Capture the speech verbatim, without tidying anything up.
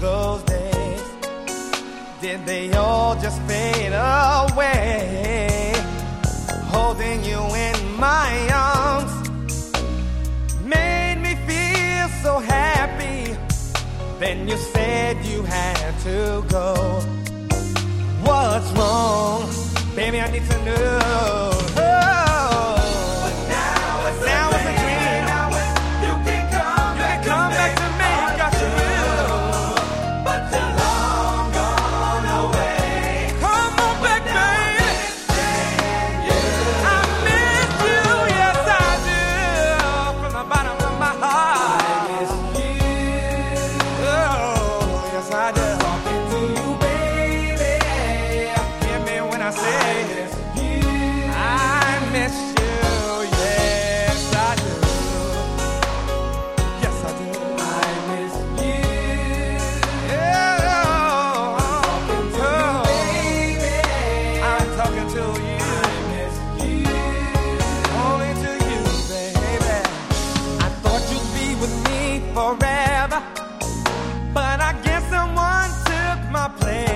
those days, did they all just fade away? Holding you in my arms made me feel so happy. Then you said you had to go. What's wrong? Baby, I need to know. Oh, but now it's, now a, it's a dream. Now it's, you can come, you back, can come to back to me. Got you real, but you're long gone away. Come on back, baby. I miss you, yes I do. From the bottom of my heart, I miss you. Oh, yes I do. Talking to you, baby. Hear me when I say I miss you, yes I do. Yes I do. I miss you. Yeah. I'm talking to you, baby. I'm talking to you. I miss you. Only to you, baby. I thought you'd be with me forever, but I guess someone took my place.